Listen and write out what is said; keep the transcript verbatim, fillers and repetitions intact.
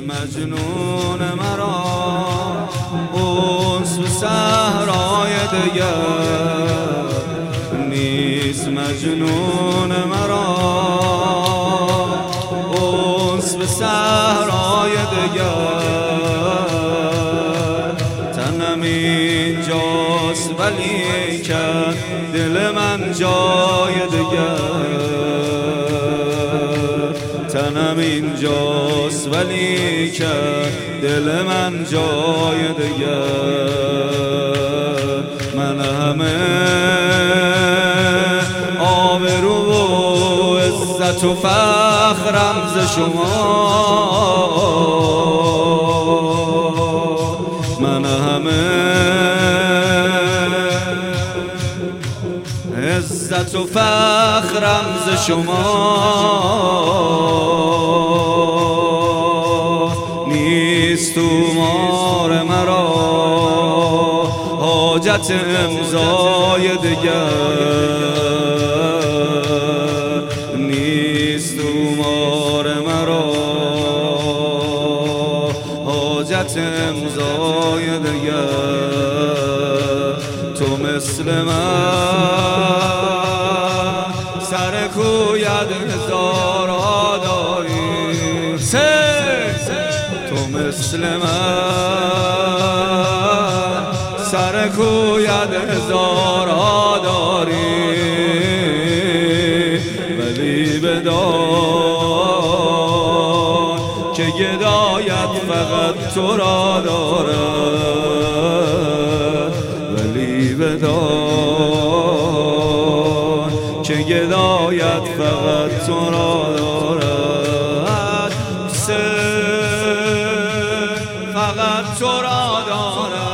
مجنون مرا انس به صحرای دگر نیست مجنون مرا انس به صحرای دگر تنم اینجاست ولی که دل من جای دگر تنم اینجاست ولی که دل من جای دگر من همه آبرو و عزت و فخرم ز شما من همه عزت و فخرم ز شما نیست تومار مرا حاجت امضای دگر نیست تومار مرا حاجت امضای دگر تو مثل من سر کویت هزارا داری تو مثل من سر کویت هزارا داری ولی بدان که گدایت فقط تو را دارد ولی بدان که گدایت فقط تو را دارد فقط تو را دارد